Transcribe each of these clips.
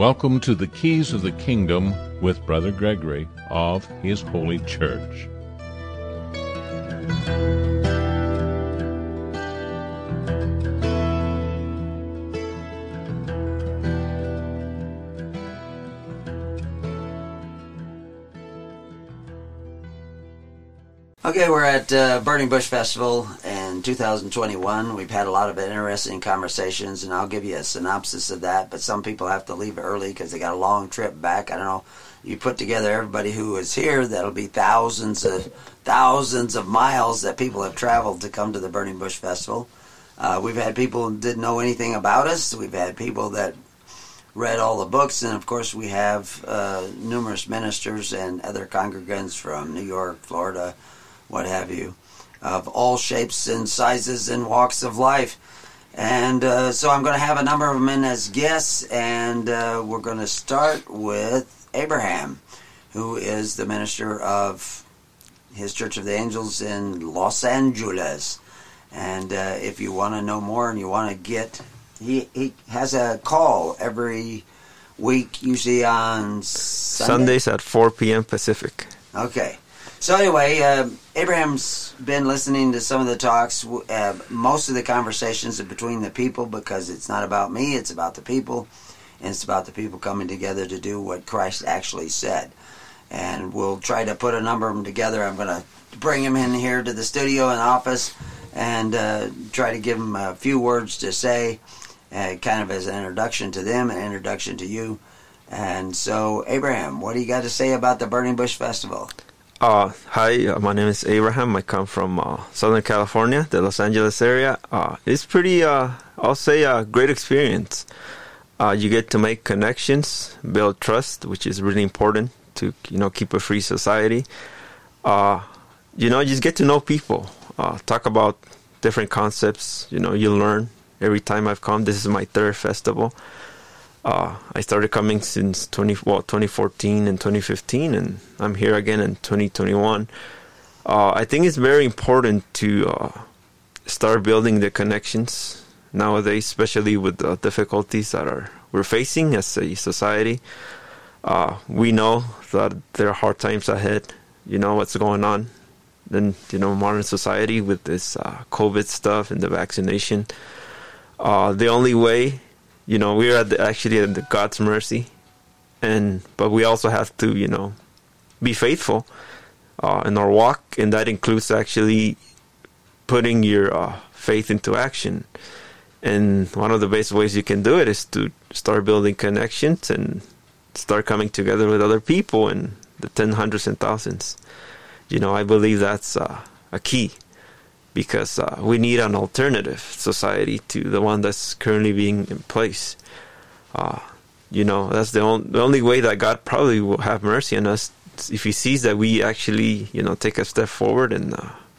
Welcome to the Keys of the Kingdom with Brother Gregory of His Holy Church. Okay, we're at Burning Bush Festival in 2021. We've had a lot of interesting conversations, and I'll give you a synopsis of that, but some people have to leave early because they got a long trip back. I don't know. You put together everybody who is here, that'll be thousands of miles that people have traveled to come to the Burning Bush Festival. We've had people who didn't know anything about us. We've had people that read all the books, and of course we have numerous ministers and other congregants from New York, Florida, what have you, of all shapes and sizes and walks of life. And so I'm going to have a number of them in as guests, and we're going to start with Abraham, who is the minister of his Church of the Angels in Los Angeles. And if you want to know more and you want to get, he has a call every week, usually on Sundays at 4 p.m. Pacific. Okay. So anyway, Abraham's been listening to some of the talks. Most of the conversations are between the people, because it's not about me, it's about the people. And it's about the people coming together to do what Christ actually said. And we'll try to put a number of them together. I'm going to bring him in here to the studio and office and try to give him a few words to say, kind of as an introduction to them, an introduction to you. And so, Abraham, what do you got to say about the Burning Bush Festival? Hi, my name is Abraham. I come from Southern California, the Los Angeles area. It's pretty, I'll say, a great experience. You get to make connections, build trust, which is really important to, keep a free society. You just get to know people, talk about different concepts. You learn every time I've come. This is my third festival. I started coming since 2014 and 2015, and I'm here again in 2021. I think it's very important to start building the connections nowadays, especially with the difficulties that we're facing as a society. We know that there are hard times ahead. You know what's going on in modern society with this COVID stuff and the vaccination. The only way, we're actually at God's mercy, but we also have to, be faithful in our walk, and that includes actually putting your faith into action. And one of the best ways you can do it is to start building connections and start coming together with other people in the tens, hundreds, and thousands. I believe that's a key, because we need an alternative society to the one that's currently being in place. That's the only way that God probably will have mercy on us, if He sees that we actually, take a step forward and,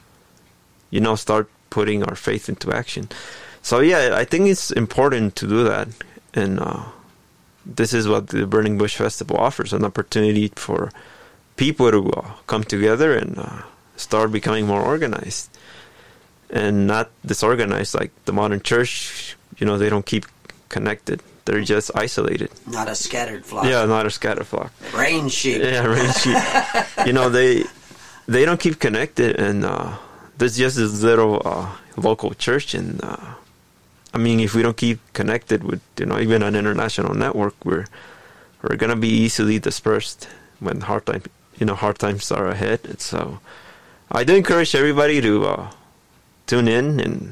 start putting our faith into action. So, yeah, I think it's important to do that. And this is what the Burning Bush Festival offers, an opportunity for people to come together and start becoming more organized. And not disorganized like the modern church. They don't keep connected. They're just isolated. Not a scattered flock. Yeah, not a scattered flock. Rain sheep. Yeah, rain sheep. They don't keep connected, and there's just this little local church. And if we don't keep connected with even an international network, we're gonna be easily dispersed when hard times are ahead. And so I do encourage everybody to tune in and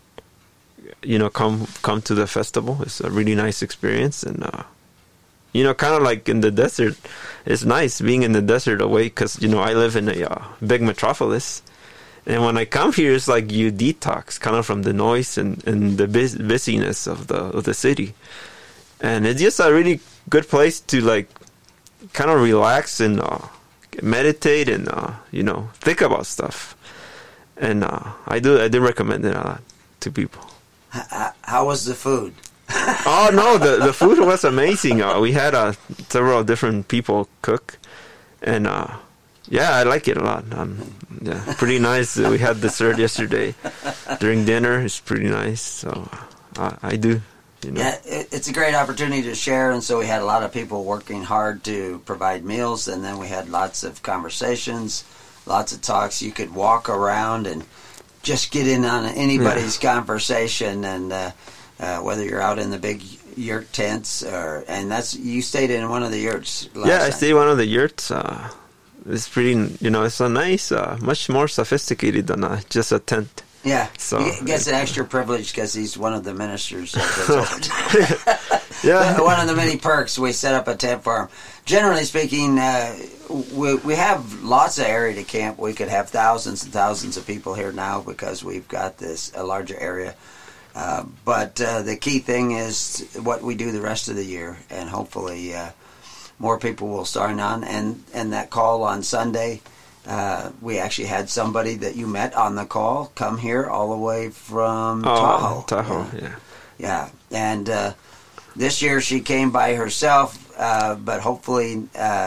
come to the festival. It's a really nice experience, and kind of like in the desert. It's nice being in the desert away, because I live in a big metropolis, and when I come here, it's like you detox kind of from the noise and the busyness of the city, and it's just a really good place to kind of relax and meditate and think about stuff. And I do recommend it a lot to people. How was the food? Oh, no, the food was amazing. We had several different people cook. And, I like it a lot. Pretty nice. We had dessert yesterday during dinner. It's pretty nice. So I do Yeah, it's a great opportunity to share, and so we had a lot of people working hard to provide meals, and then we had lots of conversations, lots of talks. You could walk around and just get in on anybody's conversation, and whether you're out in the big yurt tents, you stayed in one of the yurts last Yeah, I time. stayed in one of the yurts. It's pretty, it's a nice, much more sophisticated than just a tent. Yeah, So, he gets an extra privilege because he's one of the ministers of the church. Yeah. One of the many perks, we set up a tent for him. Generally speaking, we have lots of area to camp. We could have thousands and thousands of people here now because we've got a larger area. But the key thing is what we do the rest of the year, and hopefully more people will sign on. And that call on Sunday, we actually had somebody that you met on the call come here all the way from Tahoe. Tahoe, yeah. Yeah, and this year she came by herself, but hopefully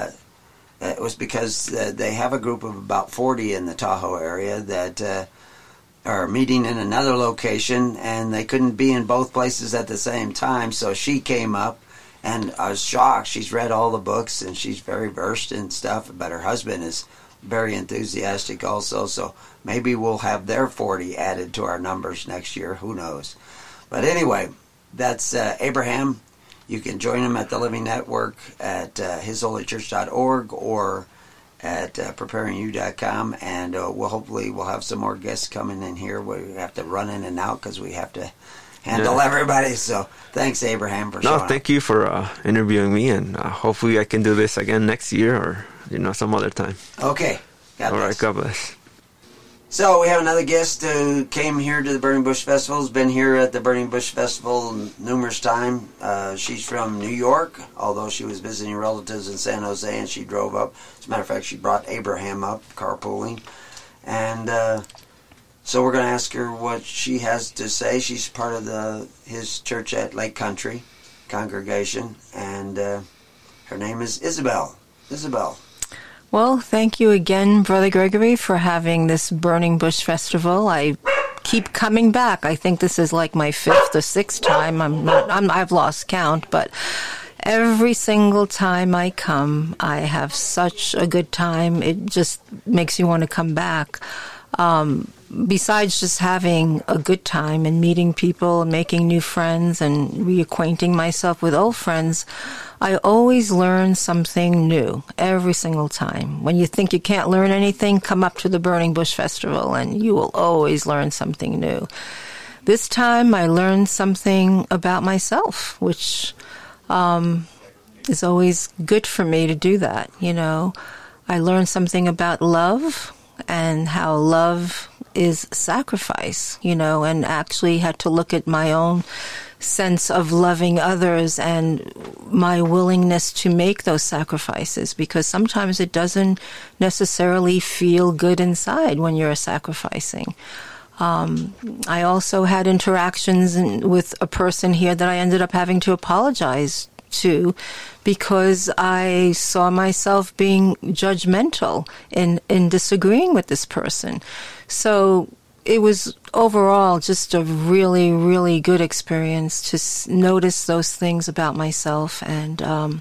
it was because they have a group of about 40 in the Tahoe area that are meeting in another location, and they couldn't be in both places at the same time, so she came up, and I was shocked. She's read all the books, and she's very versed in stuff, but her husband is very enthusiastic also, so maybe we'll have their 40 added to our numbers next year. Who knows? But anyway, that's Abraham. You can join him at the Living Network at hisholychurch.org or at preparingyou.com, and we'll have some more guests coming in here. We have to run in and out because we have to handle everybody. So thanks, Abraham, for showing up. Thank you for interviewing me, and hopefully I can do this again next year or some other time. Okay. God bless. All right, God bless. So we have another guest who came here to the Burning Bush Festival. Has been here at the Burning Bush Festival numerous times. She's from New York, although she was visiting relatives in San Jose, and she drove up. As a matter of fact, she brought Abraham up, carpooling. And so we're going to ask her what she has to say. She's part of his church at Lake Country congregation, and her name is Isabel. Isabel. Well, thank you again, Brother Gregory, for having this Burning Bush Festival. I keep coming back. I think this is like my 5th or 6th time. I've lost count, but every single time I come, I have such a good time. It just makes you want to come back. Besides just having a good time and meeting people and making new friends and reacquainting myself with old friends, I always learn something new every single time. When you think you can't learn anything, come up to the Burning Bush Festival and you will always learn something new. This time I learned something about myself, which is always good for me to do that. I learned something about love and how love is sacrifice, and actually had to look at my own sense of loving others and my willingness to make those sacrifices, because sometimes it doesn't necessarily feel good inside when you're sacrificing. I also had interactions with a person here that I ended up having to apologize to because I saw myself being judgmental in disagreeing with this person. So it was overall just a really, really good experience to notice those things about myself and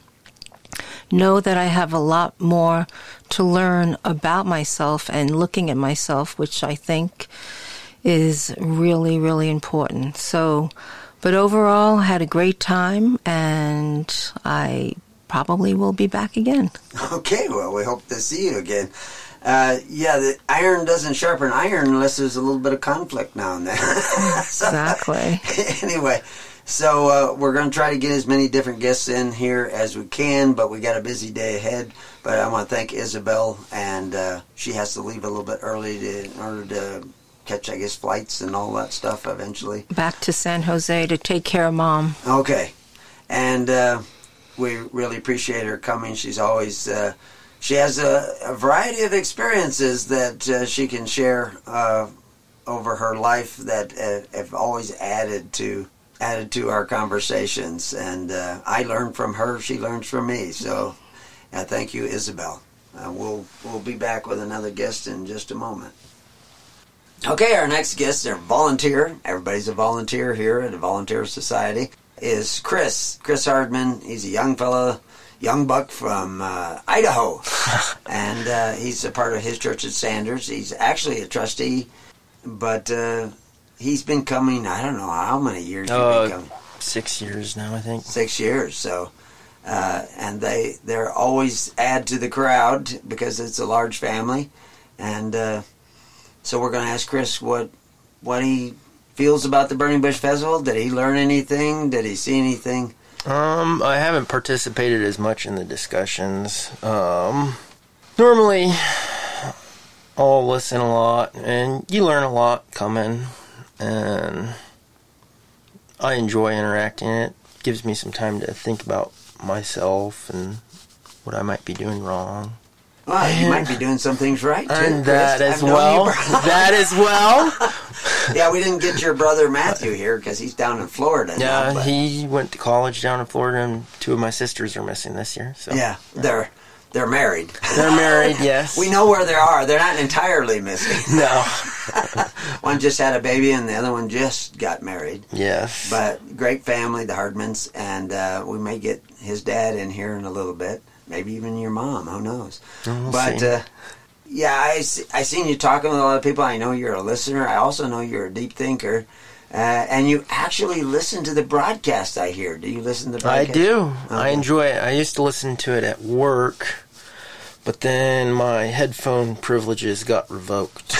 know that I have a lot more to learn about myself and looking at myself, which I think is really, really important. But overall, had a great time, and I probably will be back again. Okay, well, we hope to see you again. The iron doesn't sharpen iron unless there's a little bit of conflict now and then. Exactly. Anyway, so we're going to try to get as many different guests in here as we can, but we got a busy day ahead. But I want to thank Isabel, and she has to leave a little bit early in order to catch, I guess, flights and all that stuff eventually. Back to San Jose to take care of Mom. Okay. And we really appreciate her coming. She's always... she has a variety of experiences that she can share over her life that have always added to our conversations. And I learn from her. She learns from me. So thank you, Isabel. We'll be back with another guest in just a moment. Okay, our next guests are volunteer. Everybody's a volunteer here at the Volunteer Society. is Chris Hardman. He's a young fella, young buck from Idaho, and he's a part of his church at Sanders. He's actually a trustee, but he's been coming, I don't know how many years he's been coming. 6 years now, I think. 6 years, so... and they're always add to the crowd because it's a large family, and so we're going to ask Chris what he feels about the Burning Bush Festival. Did he learn anything? Did he see anything? I haven't participated as much in the discussions. Normally, I'll listen a lot, and you learn a lot coming, and I enjoy interacting. It gives me some time to think about myself and what I might be doing wrong. Well, you might be doing some things right, too, and Chris. that as well. That as well. Yeah, we didn't get your brother Matthew here because he's down in Florida now. Yeah, he went to college down in Florida, and 2 of my sisters are missing this year. So yeah, they're married. They're married, yes. We know where they are. They're not entirely missing. No. One just had a baby, and the other one just got married. Yes. But great family, the Hardmans, and we may get his dad in here in a little bit. Maybe even your mom. Who knows? We'll but see. yeah, I seen you talking with a lot of people. I know you're a listener. I also know you're a deep thinker. And you actually listen to the broadcast, I hear. Do you listen to the broadcast? I do. Okay. I enjoy it. I used to listen to it at work, but then my headphone privileges got revoked.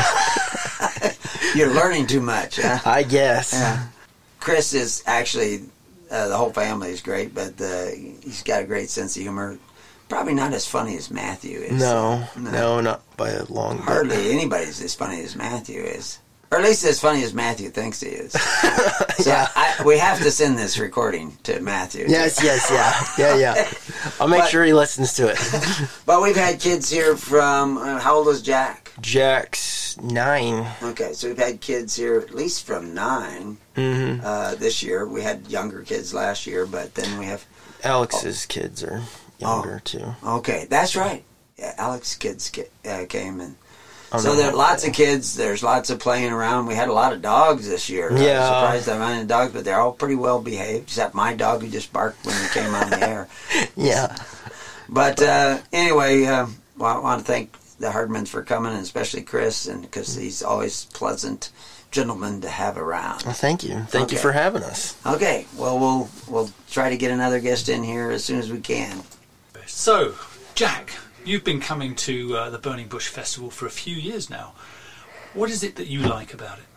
You're learning too much, huh? I guess. Yeah. Chris is actually, the whole family is great, but he's got a great sense of humor. Probably not as funny as Matthew is. No, not by a long bit. Hardly anybody's as funny as Matthew is. Or at least as funny as Matthew thinks he is. So Yeah. we have to send this recording to Matthew. Yes, yeah. I'll make sure he listens to it. But we've had kids here from, how old is Jack? Jack's 9. Okay, so we've had kids here at least from 9 this year. We had younger kids last year, but then we have... Alex's kids are younger, too. Okay, that's right. Yeah, Alex's kids came and... Oh, So no. there are lots of kids. There's lots of playing around. We had a lot of dogs this year. I was Yeah. surprised I found dogs, but they're all pretty well behaved, except my dog who just barked when we came on the air. Yeah. But anyway, well, I want to thank the Hardmans for coming, and especially Chris, and because he's always pleasant gentleman to have around. Well, thank you. Thank you Okay. for having us. Okay, well, we'll try to get another guest in here as soon as we can. So, Jack, you've been coming to the Burning Bush Festival for a few years now. What is it that you like about it?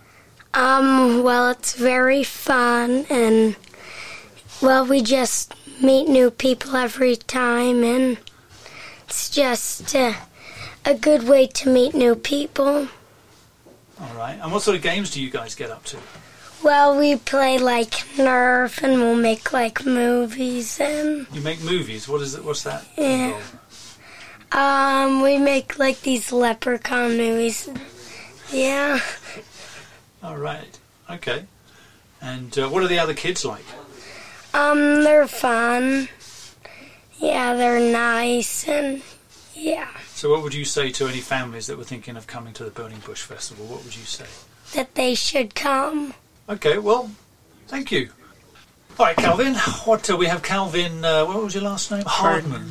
Well, it's very fun, and, well, we just meet new people every time, and it's just a good way to meet new people. All right. And what sort of games do you guys get up to? Well, we play, like, Nerf, and we'll make, like, movies, and, You make movies. What's that Yeah. involve? we make, like, these leprechaun movies. Yeah. All right. Okay. And what are the other kids like? They're fun. Yeah, they're nice, and, yeah. So what would you say to any families that were thinking of coming to the Burning Bush Festival? What would you say? That they should come. Okay, well, thank you. All right, Calvin. We have Calvin, what was your last name? Hardman.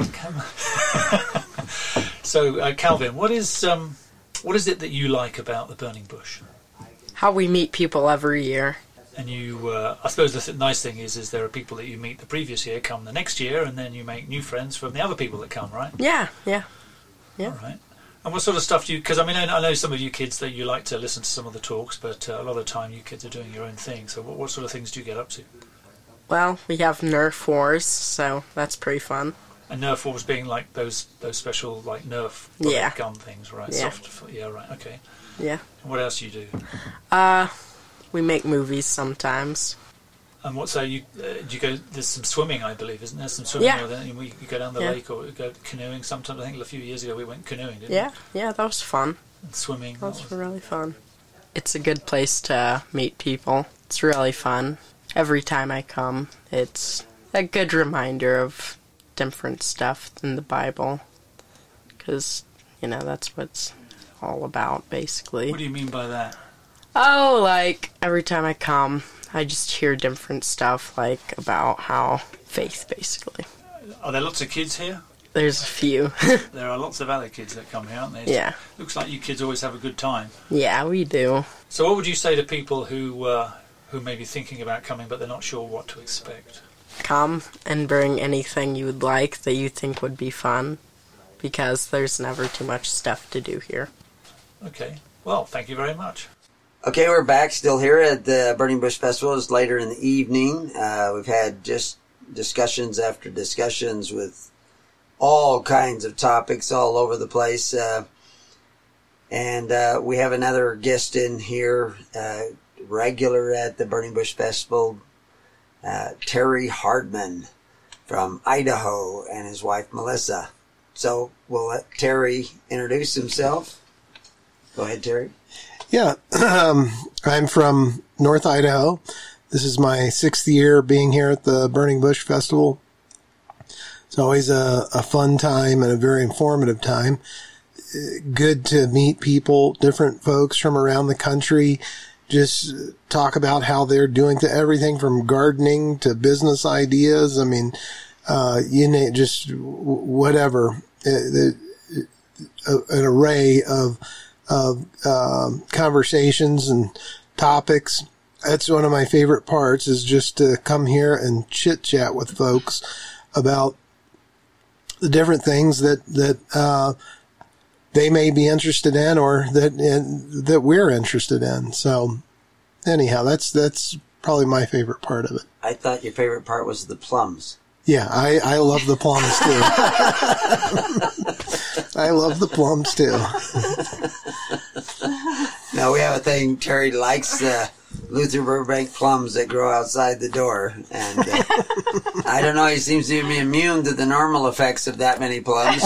So, Calvin, what is it that you like about the Burning Bush? How we meet people every year. And you, I suppose the nice thing is there are people that you meet the previous year come the next year, and then you make new friends from the other people that come, right? Yeah. All right. And what sort of stuff do you... Because, I mean, I know some of you kids that you like to listen to some of the talks, but a lot of the time you kids are doing your own thing. So what sort of things do you get up to? Well, we have Nerf wars, so that's pretty fun. And Nerf wars being like those special, like, Nerf gun things, right? Yeah. Yeah, right, okay. Yeah. And what else do you do? We make movies sometimes. And what, so do you go, there's some swimming, I believe, isn't there? Some swimming, Yeah. or then you go down the lake or go canoeing sometimes. I think a few years ago we went canoeing, didn't we? Yeah, that was fun. And swimming. That was really fun. It's a good place to meet people. It's really fun. Every time I come, it's a good reminder of different stuff in the Bible. Because, that's what it's all about, basically. What do you mean by that? Oh, like, every time I come, I just hear different stuff, like about how faith, basically. Are there lots of kids here? There's a few. There are lots of other kids that come here, aren't there? Yeah. Looks like you kids always have a good time. Yeah, we do. So what would you say to people who may be thinking about coming but they're not sure what to expect? Come and bring anything you would like that you think would be fun, because there's never too much stuff to do here. Okay. Well, thank you very much. Okay, we're back, still here at the Burning Bush Festival. It's later in the evening. We've had just discussions after discussions with all kinds of topics all over the place. And we have another guest in here, regular at the Burning Bush Festival, Terry Hardman from Idaho, and his wife, Melissa. So we'll let Terry introduce himself. Go ahead, Terry. Yeah, I'm from North Idaho. This is my 6th year being here at the Burning Bush Festival. It's always a fun time and a very informative time. Good to meet people, different folks from around the country, just talk about how they're doing everything from gardening to business ideas. I mean, just whatever, an array of conversations and topics. That's one of my favorite parts, is just to come here and chit chat with folks about the different things that they may be interested in, or that we're interested in. So anyhow, that's probably my favorite part of it. I thought your favorite part was the plums. Yeah, I love the plums too. I love the plums too. Now we have a thing. Terry likes the Luther Burbank plums that grow outside the door, and I don't know. He seems to be immune to the normal effects of that many plums.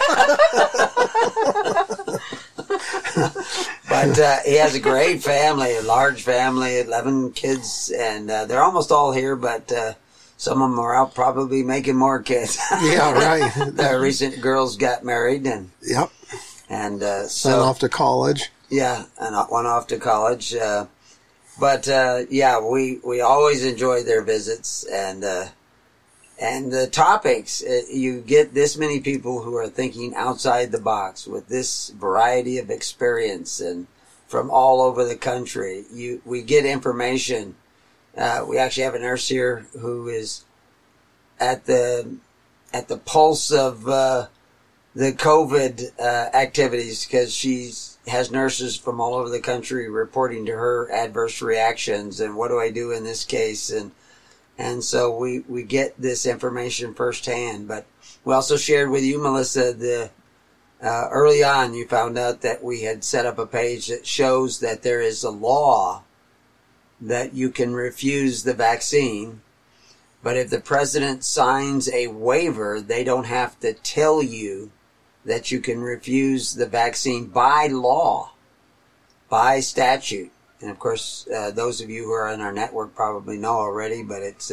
But he has a great family, a large family, 11 kids, and they're almost all here, but some of them are out probably making more kids. Yeah, right. The recent girls got married, and yep, and so off to college. Yeah, and one off to college. But yeah, we always enjoy their visits, and the topics. You get this many people who are thinking outside the box with this variety of experience, and from all over the country. We get information. We actually have a nurse here who is at the pulse of the COVID activities, because she has nurses from all over the country reporting to her adverse reactions and what do I do in this case, and so we get this information firsthand. But we also shared with you, Melissa, early on you found out that we had set up a page that shows that there is a law that you can refuse the vaccine, but if the president signs a waiver, they don't have to tell you that you can refuse the vaccine by law, by statute. And of course, those of you who are in our network probably know already, but it's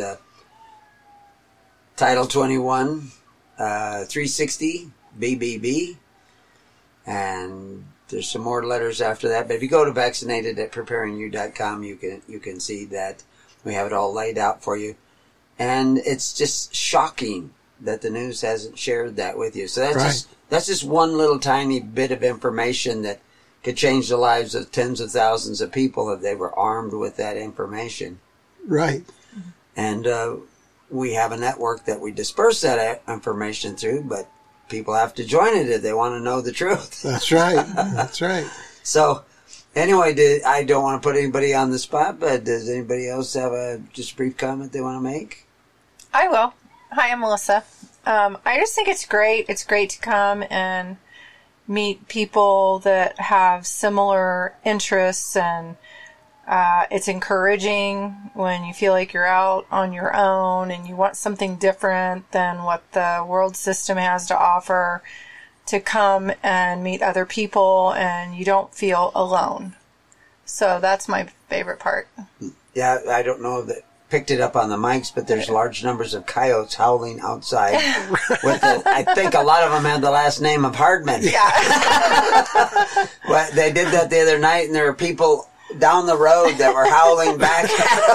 Title 21, 360, BBB, and there's some more letters after that. But if you go to vaccinated@preparingyou.com, you can see that we have it all laid out for you. And it's just shocking that the news hasn't shared that with you. So that's just one little tiny bit of information that could change the lives of tens of thousands of people if they were armed with that information. Right. And we have a network that we disperse that information through, but people have to join it if they want to know the truth. That's right. That's right. So anyway, I don't want to put anybody on the spot, but does anybody else have a just brief comment they want to make? I will. Hi, I'm Melissa. I just think it's great. It's great to come and meet people that have similar interests, and it's encouraging when you feel like you're out on your own and you want something different than what the world system has to offer, to come and meet other people and you don't feel alone. So that's my favorite part. Yeah, I don't know that picked it up on the mics, but there's large numbers of coyotes howling outside. I think a lot of them had the last name of Hardman. Yeah. Well, they did that the other night, and there were people down the road that were howling back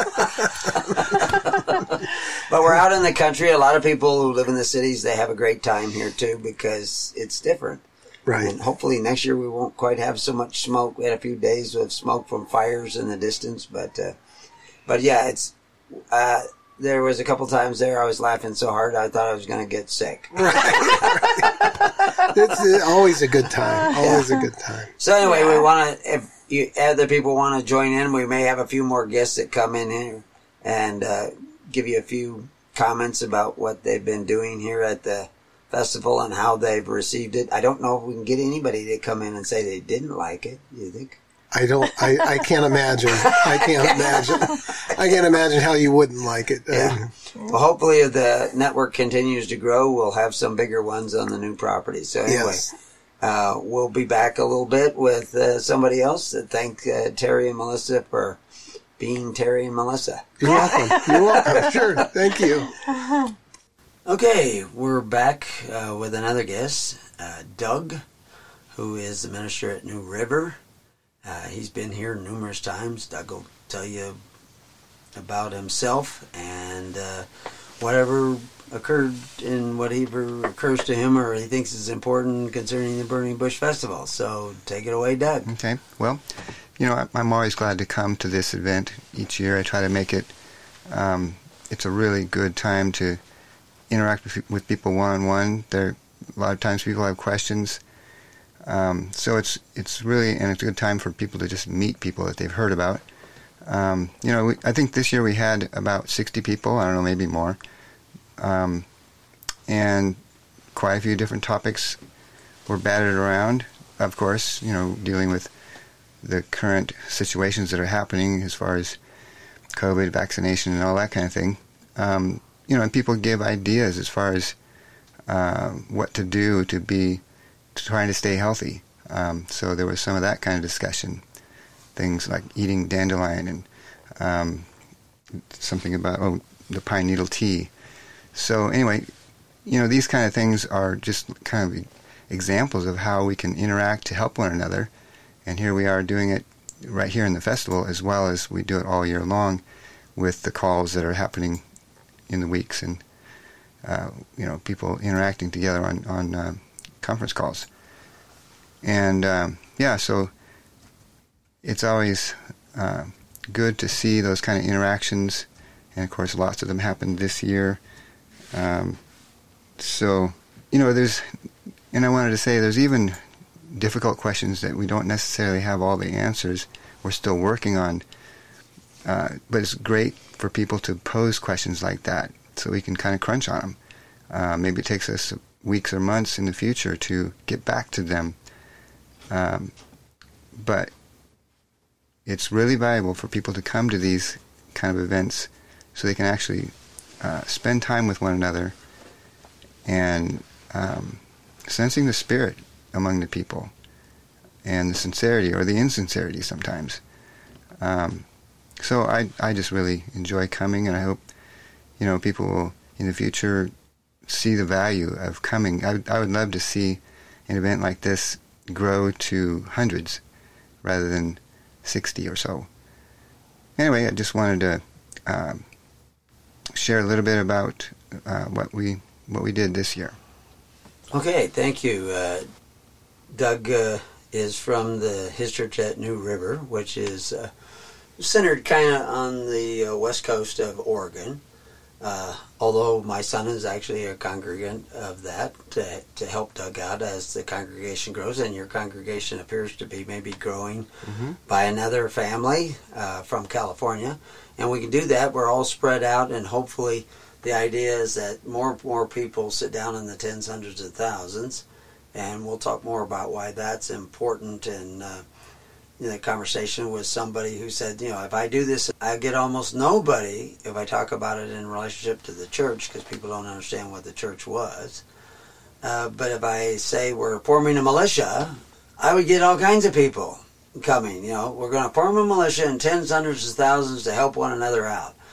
at them. But we're out in the country. A lot of people who live in the cities, they have a great time here too because it's different. Right. And hopefully next year we won't quite have so much smoke. We had a few days of smoke from fires in the distance, but yeah, it's there was a couple times there I was laughing so hard I thought I was going to get sick. Right. It's always a good time. Always a good time. So anyway, we want to, if you other people want to join in, we may have a few more guests that come in here and give you a few comments about what they've been doing here at the festival and how they've received it. I don't know if we can get anybody to come in and say they didn't like it. You think? I can't imagine. I can't imagine how you wouldn't like it. Yeah. Well, hopefully if the network continues to grow, we'll have some bigger ones on the new property. So anyway, we'll be back a little bit with somebody else. Thank Terry and Melissa for being Terry and Melissa. You're welcome. You're welcome. Sure. Thank you. Okay, we're back with another guest, Doug, who is the minister at New River. He's been here numerous times. Doug will tell you about himself and whatever occurred and whatever occurs to him or he thinks is important concerning the Burning Bush Festival. So take it away, Doug. Okay. Well, I'm always glad to come to this event each year. I try to make it, it's a really good time to interact with people one-on-one. A lot of times people have questions. So it's really, and it's a good time for people to just meet people that they've heard about. I think this year we had about 60 people, I don't know, maybe more. And quite a few different topics were batted around. Of course, dealing with the current situations that are happening as far as COVID, vaccination, and all that kind of thing. And people give ideas as far as what to do to trying to stay healthy. So there was some of that kind of discussion. Things like eating dandelion and something about the pine needle tea. So anyway, these kind of things are just kind of examples of how we can interact to help one another. And here we are doing it right here in the festival as well as we do it all year long with the calls that are happening in the weeks and people interacting together on conference calls. And so it's always good to see those kind of interactions, and of course lots of them happened this year. There's, and I wanted to say there's even difficult questions that we don't necessarily have all the answers. We're still working on, but it's great for people to pose questions like that so we can kind of crunch on them. Maybe it takes us weeks or months in the future to get back to them. But it's really valuable for people to come to these kind of events so they can actually spend time with one another and sensing the spirit among the people and the sincerity or the insincerity sometimes. So I just really enjoy coming, and I hope people will in the future see the value of coming. I would love to see an event like this grow to hundreds rather than 60 or so. Anyway, I just wanted to share a little bit about what we did this year. Okay, thank you. Doug is from his church at New River, which is centered kind of on the west coast of Oregon. Although my son is actually a congregant of that to help Doug out as the congregation grows, and your congregation appears to be maybe growing by another family from California. And we can do that. We're all spread out, and hopefully the idea is that more people sit down in the tens, hundreds of thousands, and we'll talk more about why that's important. And in a conversation with somebody who said, if I do this, I get almost nobody if I talk about it in relationship to the church, because people don't understand what the church was. But if I say we're forming a militia, I would get all kinds of people coming. We're going to form a militia in tens, hundreds of thousands to help one another out.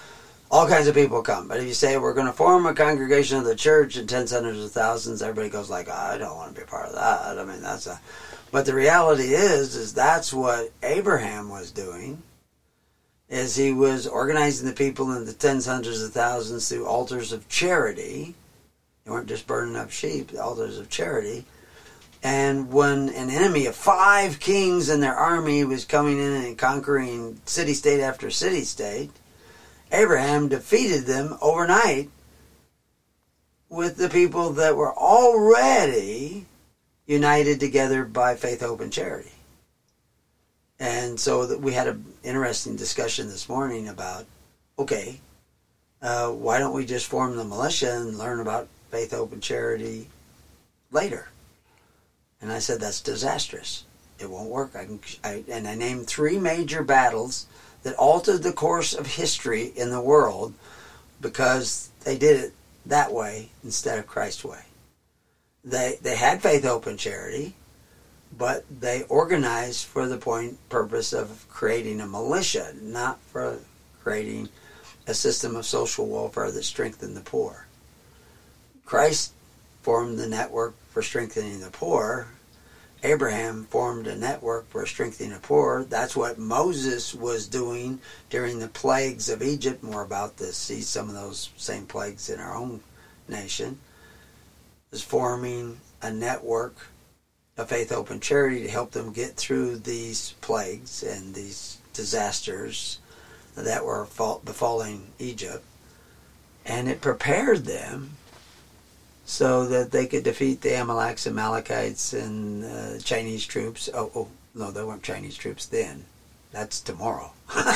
all kinds of people come. But if you say we're going to form a congregation of the church in tens, hundreds of thousands, everybody goes like, I don't want to be a part of that. I mean, but the reality is that's what Abraham was doing, is he was organizing the people in the tens, hundreds of thousands through altars of charity. They weren't just burning up sheep, the altars of charity. And when an enemy of 5 kings and their army was coming in and conquering city-state after city-state, Abraham defeated them overnight with the people that were already united together by faith, hope, and charity. And so we had an interesting discussion this morning about, okay, why don't we just form the militia and learn about faith, hope, and charity later? And I said, that's disastrous. It won't work. And I named 3 major battles that altered the course of history in the world because they did it that way instead of Christ's way. They had faith, hope, and charity, but they organized for the purpose of creating a militia, not for creating a system of social welfare that strengthened the poor. Christ formed the network for strengthening the poor. Abraham formed a network for strengthening the poor. That's what Moses was doing during the plagues of Egypt. More about this. See some of those same plagues in our own nation. Is forming a network of faith, hope, and charity to help them get through these plagues and these disasters that were befalling Egypt. And it prepared them so that they could defeat the Amalekites and Amalekites and Chinese troops. Oh, no, they weren't Chinese troops then. That's tomorrow.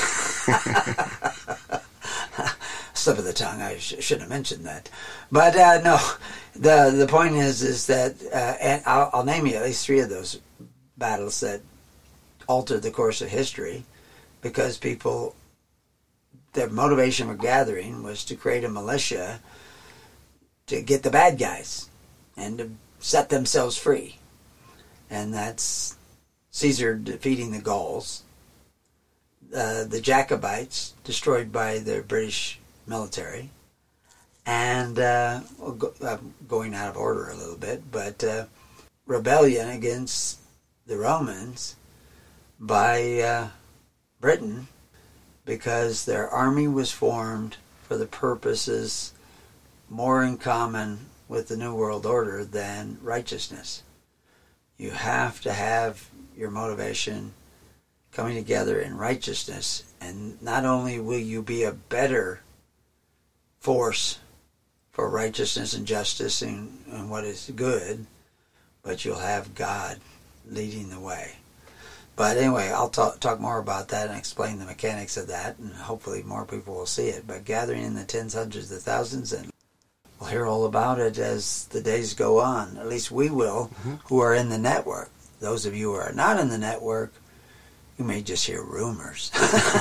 Slip of the tongue. I shouldn't have mentioned that. But no, the point is that, and I'll name you at least 3 of those battles that altered the course of history, because people, their motivation for gathering was to create a militia to get the bad guys and to set themselves free. And that's Caesar defeating the Gauls, the Jacobites destroyed by the British military, and going out of order a little bit, but rebellion against the Romans by Britain, because their army was formed for the purposes more in common with the New World Order than righteousness. You have to have your motivation coming together in righteousness, and not only will you be a better force for righteousness and justice and what is good, but you'll have God leading the way. But anyway, I'll talk more about that and explain the mechanics of that, and hopefully more people will see it. But gathering in the tens, hundreds of thousands, and we'll hear all about it as the days go on. At least we will, who are in the network. Those of you who are not in the network, you may just hear rumors.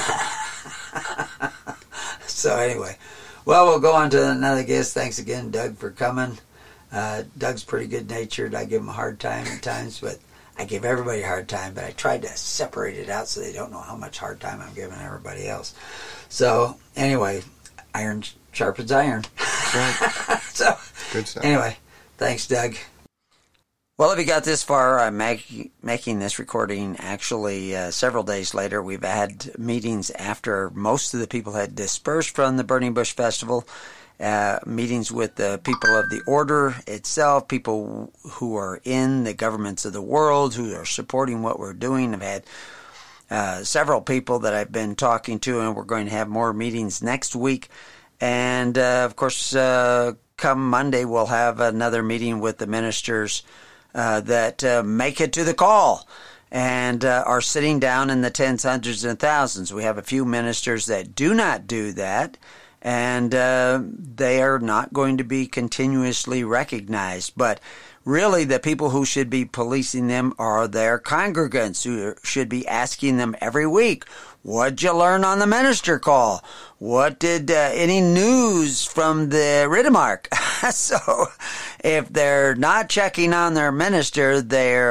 So anyway, well, we'll go on to another guest. Thanks again, Doug, for coming. Doug's pretty good-natured. I give him a hard time at times, but I give everybody a hard time, but I tried to separate it out so they don't know how much hard time I'm giving everybody else. So anyway, iron sharpens iron. Right. So good stuff. Anyway, thanks, Doug. Well, if you got this far, I'm making this recording actually several days later. We've had meetings after most of the people had dispersed from the Burning Bush Festival, meetings with the people of the order itself, people who are in the governments of the world, who are supporting what we're doing. I've had several people that I've been talking to, and we're going to have more meetings next week. And, of course, come Monday, we'll have another meeting with the ministers that make it to the call and are sitting down in the tens, hundreds, and thousands. We have a few ministers that do not do that, and they are not going to be continuously recognized. But really, the people who should be policing them are their congregants, who should be asking them every week, what'd you learn on the minister call? What did any news from the Riddermark? So if they're not checking on their minister, they're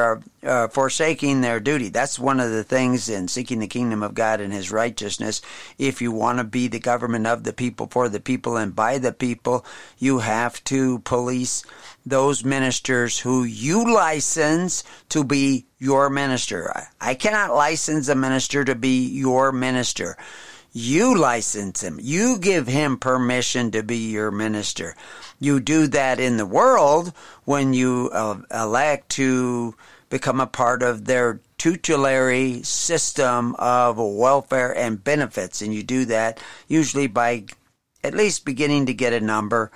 forsaking their duty. That's one of the things in seeking the kingdom of God and his righteousness. If you want to be the government of the people, for the people, and by the people, you have to police those ministers who you license to be your minister. I cannot license a minister to be your minister. You license him. You give him permission to be your minister. You do that in the world when you elect to become a part of their tutelary system of welfare and benefits. And you do that usually by at least beginning to get a number.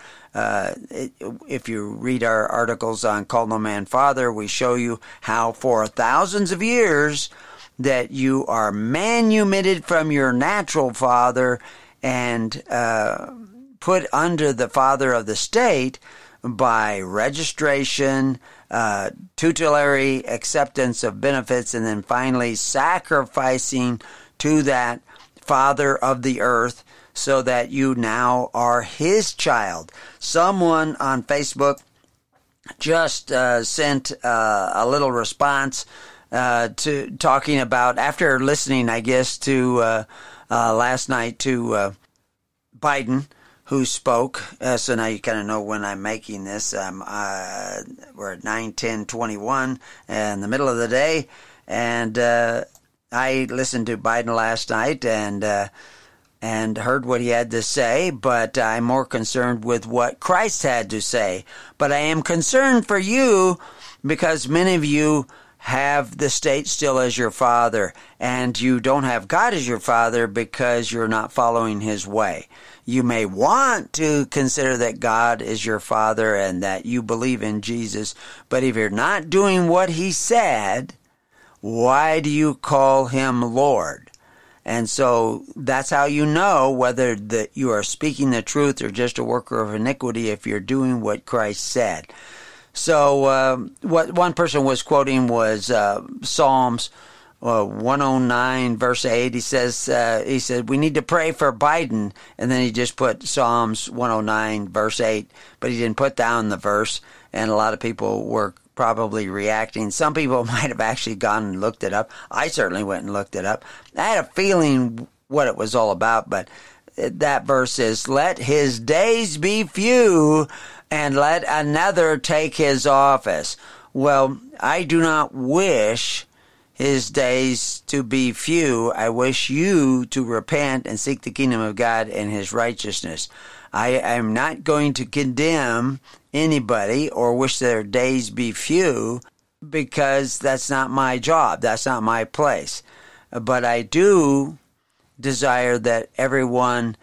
If you read our articles on Call No Man Father, we show you how for thousands of years that you are manumitted from your natural father and put under the father of the state by registration, tutelary acceptance of benefits, and then finally sacrificing to that father of the earth so that you now are his child. Someone on Facebook just sent a little response to talking about, after listening, I guess, to last night to Biden, who spoke. So now you kind of know when I'm making this. We're at 9:10:21 in the middle of the day, and I listened to Biden last night and heard what he had to say, but I'm more concerned with what Christ had to say. But I am concerned for you because many of you have the state still as your father, and you don't have God as your father because you're not following his way. You may want to consider that God is your father and that you believe in Jesus, but if you're not doing what he said, why do you call him Lord? And so that's how you know whether that you are speaking the truth or just a worker of iniquity, if you're doing what Christ said. So what one person was quoting was Psalms 109 verse 8. He said, we need to pray for Biden. And then he just put Psalms 109 verse 8, but he didn't put down the verse. And a lot of people were probably reacting. Some people might have actually gone and looked it up. I certainly went and looked it up. I had a feeling what it was all about, but that verse is, let his days be few and let another take his office. Well, I do not wish his days to be few. I wish you to repent and seek the kingdom of God and his righteousness. I am not going to condemn anybody or wish their days be few, because that's not my job. That's not my place. But I do desire that everyone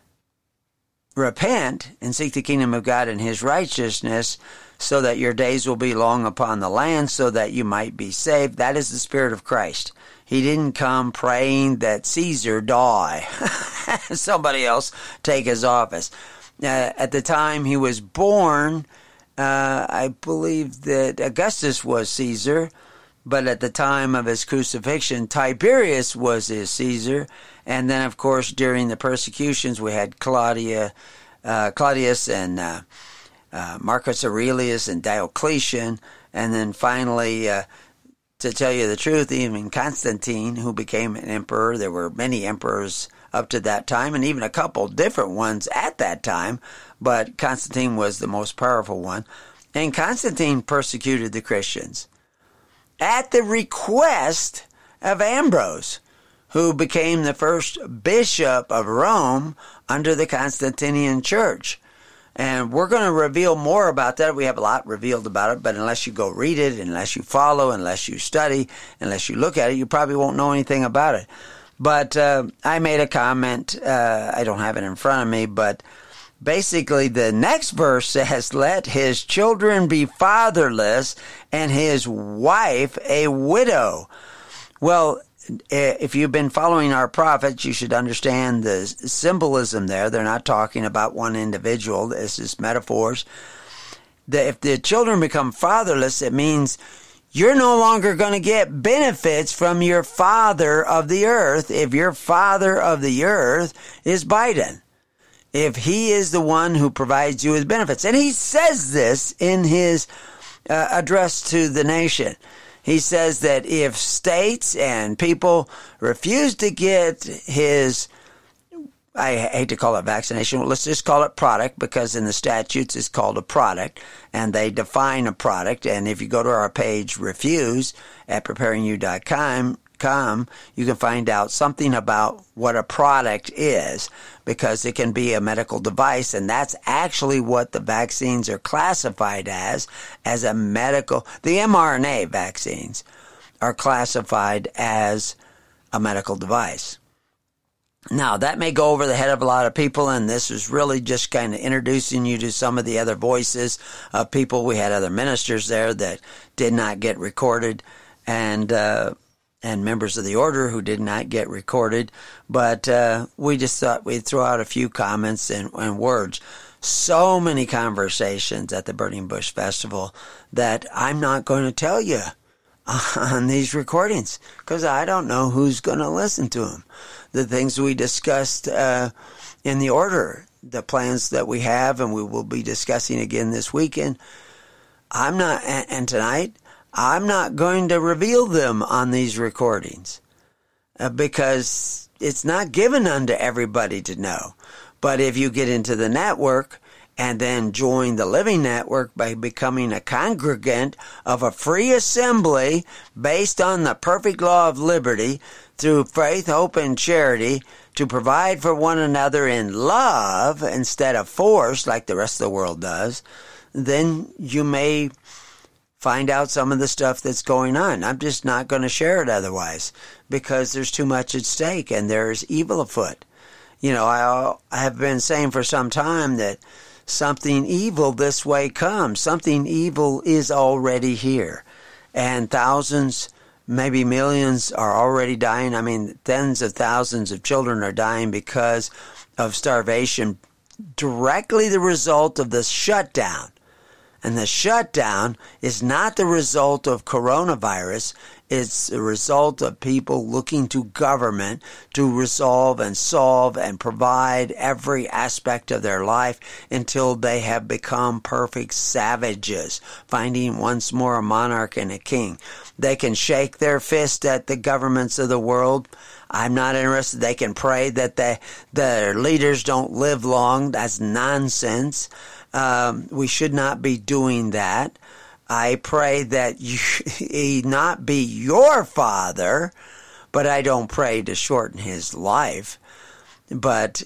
repent and seek the kingdom of God and his righteousness, so that your days will be long upon the land, so that you might be saved. That is the Spirit of Christ. He didn't come praying that Caesar die, somebody else take his office. At the time he was born, I believe that Augustus was Caesar, but at the time of his crucifixion, Tiberius was his Caesar. And then, of course, during the persecutions, we had Claudius and Marcus Aurelius and Diocletian. And then finally, to tell you the truth, even Constantine, who became an emperor. There were many emperors up to that time, and even a couple different ones at that time, but Constantine was the most powerful one. And Constantine persecuted the Christians at the request of Ambrose, who became the first bishop of Rome under the Constantinian Church. And we're going to reveal more about that. We have a lot revealed about it, but unless you go read it, unless you follow, unless you study, unless you look at it, you probably won't know anything about it. But I made a comment. I don't have it in front of me, but basically the next verse says, let his children be fatherless and his wife a widow. Well, if you've been following our prophets, you should understand the symbolism there. They're not talking about one individual. This is metaphors. If the children become fatherless, it means you're no longer going to get benefits from your father of the earth if your father of the earth is Biden, if he is the one who provides you with benefits. And he says this in his address to the nation. He says that if states and people refuse to get his, I hate to call it vaccination, let's just call it product, because in the statutes it's called a product, and they define a product. And if you go to our page, refuse, at preparingyou.com, you can find out something about what a product is, because it can be a medical device, and that's actually what the vaccines are classified as a medical. The mRNA vaccines are classified as a medical device. Now, that may go over the head of a lot of people, and this is really just kind of introducing you to some of the other voices of people. We had other ministers there that did not get recorded, and members of the order who did not get recorded, but we just thought we'd throw out a few comments and words. So many conversations at the Burning Bush Festival that I'm not going to tell you on these recordings, because I don't know who's going to listen to them. The things we discussed in the order, the plans that we have, and we will be discussing again this weekend, and tonight, I'm not going to reveal them on these recordings because it's not given unto everybody to know. But if you get into the network and then join the Living Network by becoming a congregant of a free assembly based on the perfect law of liberty through faith, hope, and charity to provide for one another in love instead of force like the rest of the world does, then you may find out some of the stuff that's going on. I'm just not going to share it otherwise because there's too much at stake and there's evil afoot. You know, I have been saying for some time that something evil this way comes. Something evil is already here. And thousands, maybe millions are already dying. I mean, tens of thousands of children are dying because of starvation, directly the result of the shutdown. And the shutdown is not the result of coronavirus. It's the result of people looking to government to resolve and solve and provide every aspect of their life until they have become perfect savages, finding once more a monarch and a king. They can shake their fist at the governments of the world. I'm not interested. They can pray that their leaders don't live long. That's nonsense. We should not be doing that. I pray that he not be your father, but I don't pray to shorten his life. But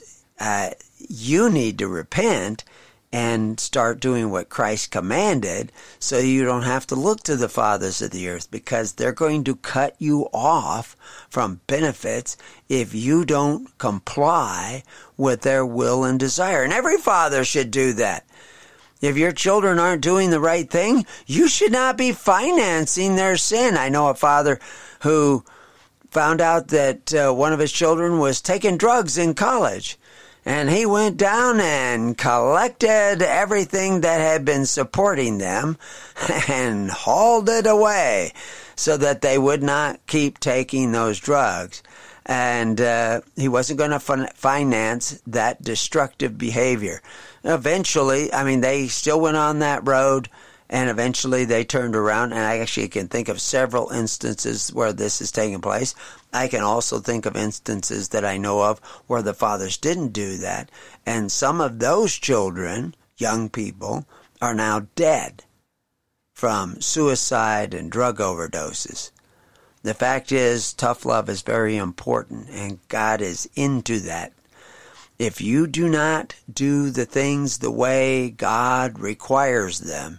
you need to repent and start doing what Christ commanded so you don't have to look to the fathers of the earth, because they're going to cut you off from benefits if you don't comply with their will and desire. And every father should do that. If your children aren't doing the right thing, you should not be financing their sin. I know a father who found out that one of his children was taking drugs in college. And he went down and collected everything that had been supporting them and hauled it away so that they would not keep taking those drugs. And he wasn't going to finance that destructive behavior. Eventually, I mean, they still went on that road, and eventually they turned around, and I actually can think of several instances where this is taking place. I can also think of instances that I know of where the fathers didn't do that, and some of those children, young people, are now dead from suicide and drug overdoses. The fact is, tough love is very important, and God is into that. If you do not do the things the way God requires them,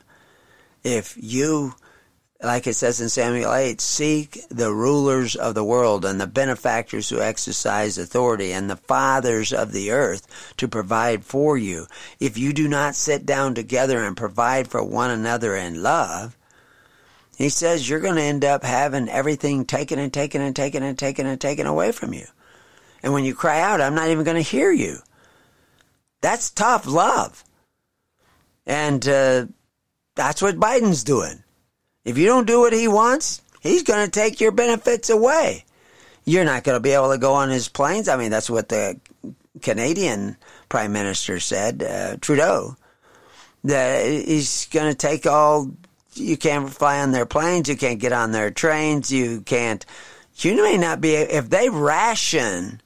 if you, like it says in Samuel 8, seek the rulers of the world and the benefactors who exercise authority and the fathers of the earth to provide for you, if you do not sit down together and provide for one another in love, he says you're going to end up having everything taken and taken and taken and taken and taken away from you. And when you cry out, I'm not even going to hear you. That's tough love. And that's what Biden's doing. If you don't do what he wants, he's going to take your benefits away. You're not going to be able to go on his planes. I mean, that's what the Canadian Prime Minister said, Trudeau, that he's going to take all You can't fly on their planes. You can't get on their trains. You may not be, if they ration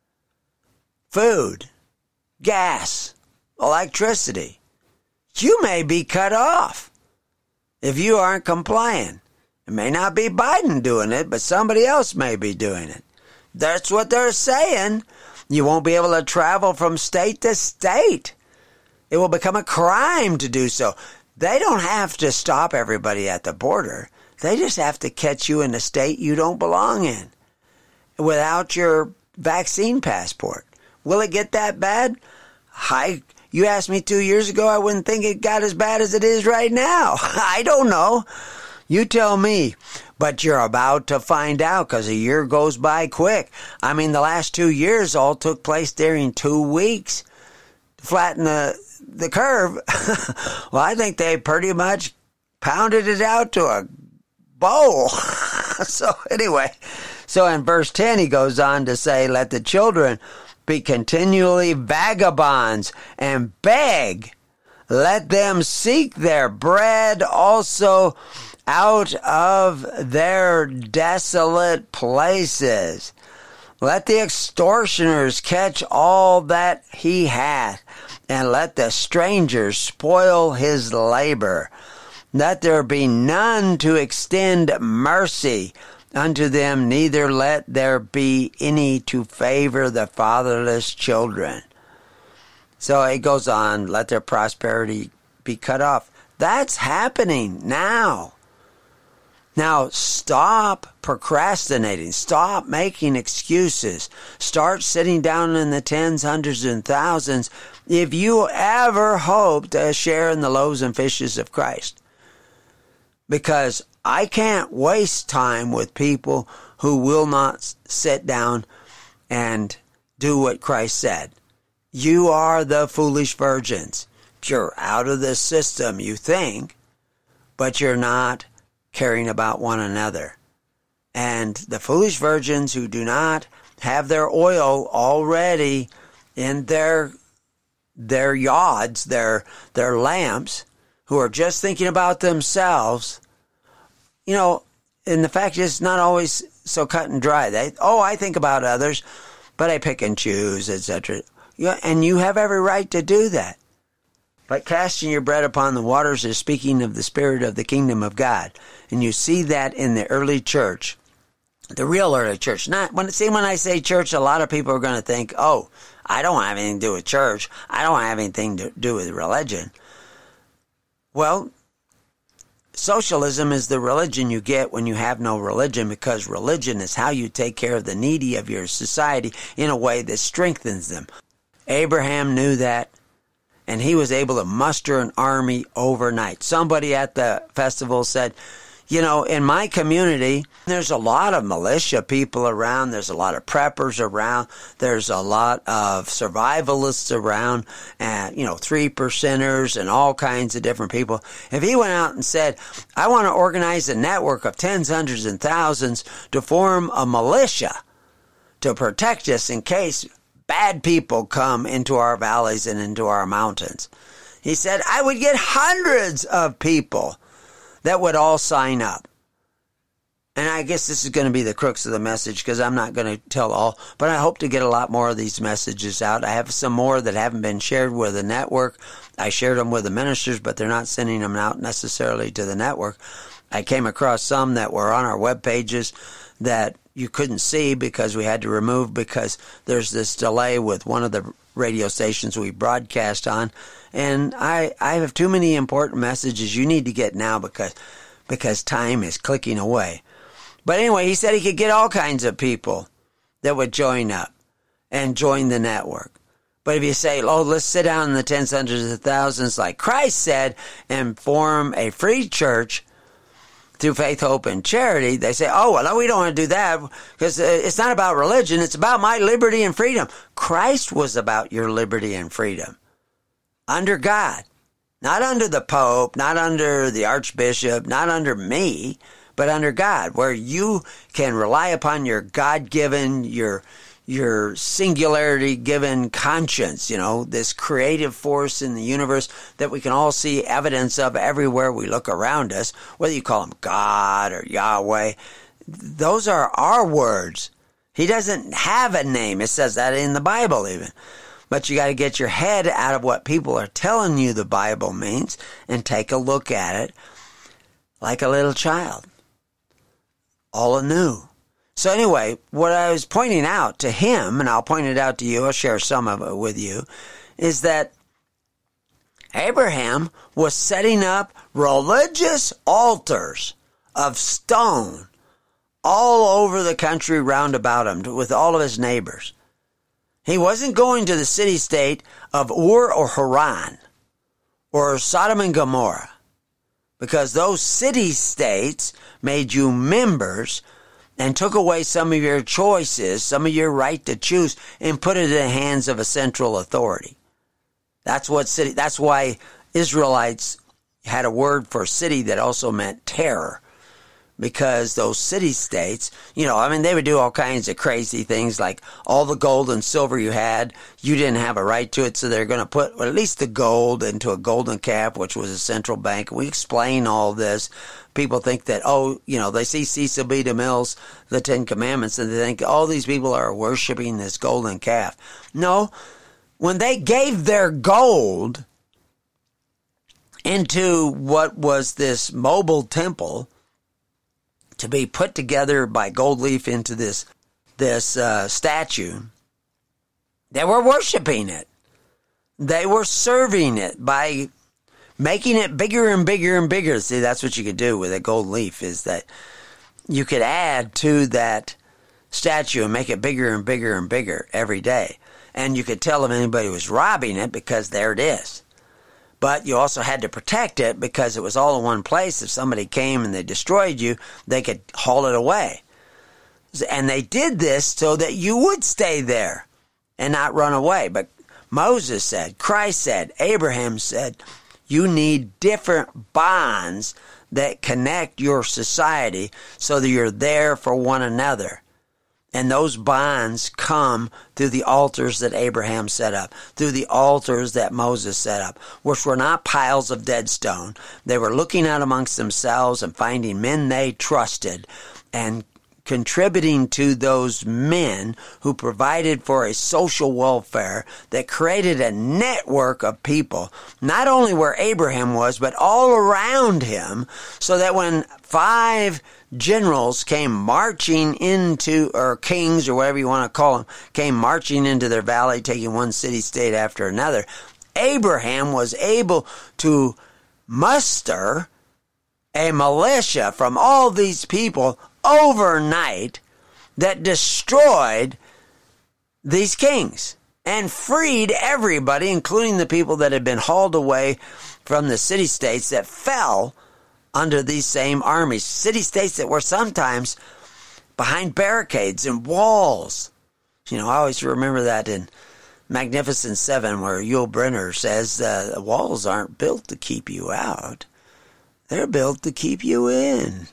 food, gas, electricity, you may be cut off if you aren't complying. It may not be Biden doing it, but somebody else may be doing it. That's what they're saying. You won't be able to travel from state to state. It will become a crime to do so. They don't have to stop everybody at the border. They just have to catch you in a state you don't belong in without your vaccine passport. Will it get that bad? You asked me 2 years ago, I wouldn't think it got as bad as it is right now. I don't know. You tell me. But you're about to find out because a year goes by quick. I mean, the last 2 years all took place during 2 weeks. To flatten the curve, well, I think they pretty much pounded it out to a bowl. So anyway, so in verse 10 he goes on to say, let the children be continually vagabonds and beg. Let them seek their bread also out of their desolate places. Let the extortioners catch all that he hath, and let the strangers spoil his labor. Let there be none to extend mercy unto them, neither let there be any to favor the fatherless children. So it goes on, let their prosperity be cut off. That's happening now. Now, stop procrastinating. Stop making excuses. Start sitting down in the tens, hundreds, and thousands if you ever hope to share in the loaves and fishes of Christ. Because I can't waste time with people who will not sit down and do what Christ said. You are the foolish virgins. You're out of the system, you think, but you're not caring about one another. And the foolish virgins who do not have their oil already in their yauds, their lamps, who are just thinking about themselves, and the fact is it's not always so cut and dry. I think about others, but I pick and choose, etc. And you have every right to do that. But casting your bread upon the waters is speaking of the spirit of the kingdom of God. And you see that in the early church, the real early church. When I say church, a lot of people are going to think, oh, I don't have anything to do with church. I don't have anything to do with religion. Well, socialism is the religion you get when you have no religion, because religion is how you take care of the needy of your society in a way that strengthens them. Abraham knew that. And he was able to muster an army overnight. Somebody at the festival said, in my community, there's a lot of militia people around. There's a lot of preppers around. There's a lot of survivalists around, and, 3%ers and all kinds of different people. If he went out and said, I want to organize a network of tens, hundreds, and thousands to form a militia to protect us in case bad people come into our valleys and into our mountains, he said, I would get hundreds of people that would all sign up. And I guess this is going to be the crux of the message, because I'm not going to tell all, but I hope to get a lot more of these messages out. I have some more that haven't been shared with the network. I shared them with the ministers, but they're not sending them out necessarily to the network. I came across some that were on our web pages that you couldn't see because we had to remove, because there's this delay with one of the radio stations we broadcast on. And I have too many important messages you need to get now because time is clicking away. But anyway, he said he could get all kinds of people that would join up and join the network. But if you say, let's sit down in the tens, hundreds of thousands like Christ said and form a free church through faith, hope, and charity, they say, we don't want to do that because it's not about religion. It's about my liberty and freedom. Christ was about your liberty and freedom under God, not under the Pope, not under the Archbishop, not under me, but under God, where you can rely upon your God-given, your your singularity given conscience, this creative force in the universe that we can all see evidence of everywhere we look around us, whether you call him God or Yahweh. Those are our words. He doesn't have a name. It says that in the Bible even. But you got to get your head out of what people are telling you the Bible means and take a look at it like a little child, all anew. So anyway, what I was pointing out to him, and I'll point it out to you, I'll share some of it with you, is that Abraham was setting up religious altars of stone all over the country round about him with all of his neighbors. He wasn't going to the city-state of Ur or Haran or Sodom and Gomorrah, because those city-states made you members and took away some of your choices, some of your right to choose, and put it in the hands of a central authority. That's why Israelites had a word for city that also meant terror. Because those city-states, they would do all kinds of crazy things, like all the gold and silver you had, you didn't have a right to it, so they're going to put at least the gold into a golden calf, which was a central bank. We explain all this. People think that, they see Cecil B. DeMille's The Ten Commandments, and they think all these people are worshiping this golden calf. No, when they gave their gold into what was this mobile temple, to be put together by gold leaf into this statue, they were worshiping it. They were serving it by making it bigger and bigger and bigger. See, that's what you could do with a gold leaf, is that you could add to that statue and make it bigger and bigger and bigger every day. And you could tell if anybody was robbing it, because there it is. But you also had to protect it, because it was all in one place. If somebody came and they destroyed you, they could haul it away. And they did this so that you would stay there and not run away. But Moses said, Christ said, Abraham said, you need different bonds that connect your society so that you're there for one another. And those bonds come through the altars that Abraham set up, through the altars that Moses set up, which were not piles of dead stone. They were looking out amongst themselves and finding men they trusted and contributing to those men who provided for a social welfare that created a network of people, not only where Abraham was, but all around him, so that when 5 generals came marching into, or kings, or whatever you want to call them, came marching into their valley, taking one city-state after another, Abraham was able to muster a militia from all these people overnight that destroyed these kings and freed everybody, including the people that had been hauled away from the city-states that fell under these same armies. City-states that were sometimes behind barricades and walls. I always remember that in Magnificent Seven, where Yul Brynner says the walls aren't built to keep you out. They're built to keep you in.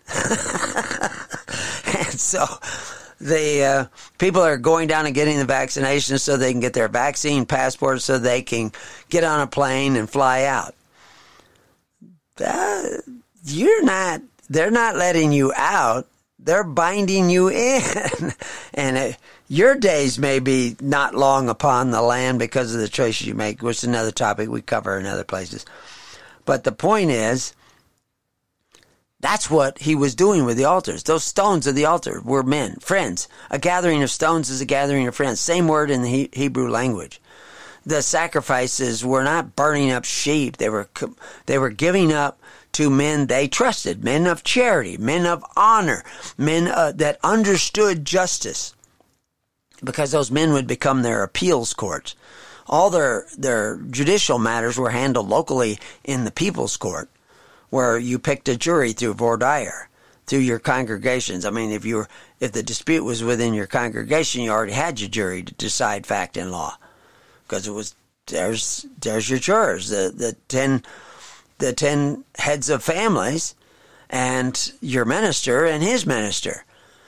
And so the people are going down and getting the vaccinations so they can get their vaccine passports so they can get on a plane and fly out. They're not letting you out. They're binding you in. And your days may be not long upon the land because of the choices you make, which is another topic we cover in other places. But the point is, that's what he was doing with the altars. Those stones of the altar were men, friends. A gathering of stones is a gathering of friends. Same word in the Hebrew language. The sacrifices were not burning up sheep. They were giving up to men they trusted, men of charity, men of honor, men that understood justice, because those men would become their appeals courts. All their judicial matters were handled locally in the people's court, where you picked a jury through voir dire, through your congregations. I mean, if the dispute was within your congregation, you already had your jury to decide fact and law, because it was there's your jurors, the 10 heads of families, and your minister and his minister.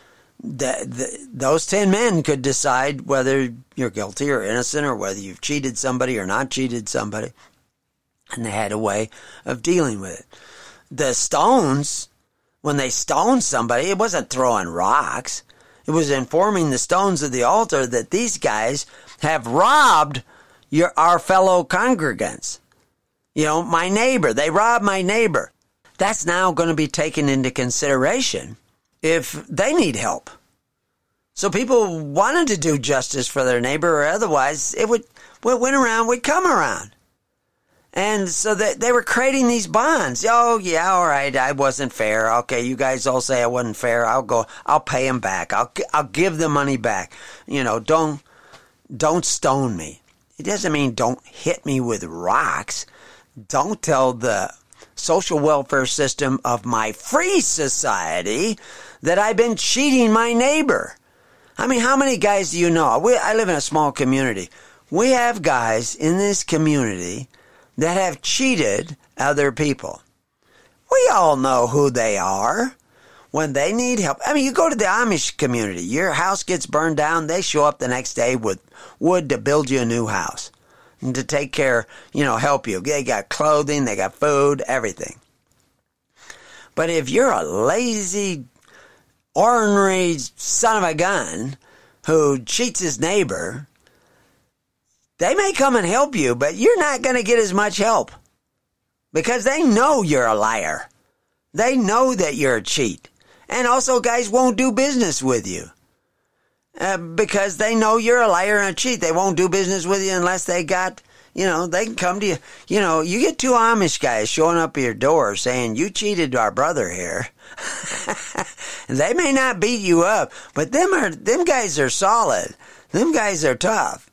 those 10 men could decide whether you're guilty or innocent, or whether you've cheated somebody or not cheated somebody. And they had a way of dealing with it. The stones, when they stoned somebody, it wasn't throwing rocks. It was informing the stones of the altar that these guys have robbed our fellow congregants. You know, my neighbor. They robbed my neighbor. That's now going to be taken into consideration if they need help. So people wanted to do justice for their neighbor, or otherwise what went around would come around. And so they were creating these bonds. Oh, yeah, all right, I wasn't fair. Okay, you guys all say I wasn't fair. I'll pay them back. I'll give the money back. You know, don't stone me. It doesn't mean don't hit me with rocks. Don't tell the social welfare system of my free society that I've been cheating my neighbor. I mean, how many guys do you know? I live in a small community. We have guys in this community that have cheated other people. We all know who they are when they need help. I mean, you go to the Amish community. Your house gets burned down. They show up the next day with wood to build you a new house and to take care, help you. They got clothing, they got food, everything. But if you're a lazy, ornery son of a gun who cheats his neighbor, they may come and help you, but you're not going to get as much help because they know you're a liar. They know that you're a cheat. And also, guys won't do business with you because they know you're a liar and a cheat. They won't do business with you unless they got, they can come to you. You get two Amish guys showing up at your door saying, you cheated our brother here. They may not beat you up, but them guys are solid. Them guys are tough.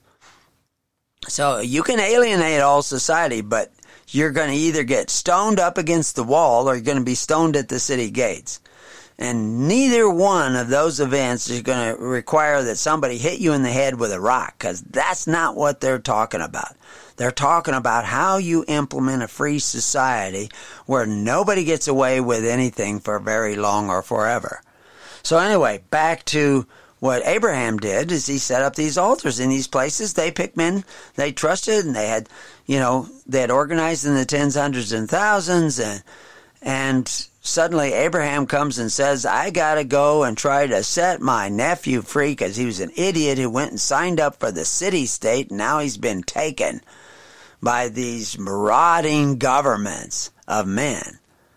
So you can alienate all society, but you're going to either get stoned up against the wall or you're going to be stoned at the city gates. And neither one of those events is going to require that somebody hit you in the head with a rock, because that's not what they're talking about. They're talking about how you implement a free society where nobody gets away with anything for very long or forever. So anyway, back to what Abraham did is he set up these altars in these places. They picked men they trusted, and they had, they had organized in the tens, hundreds, and thousands. And suddenly Abraham comes and says, I got to go and try to set my nephew free because he was an idiot who went and signed up for the city-state, and now he's been taken by these marauding governments of men.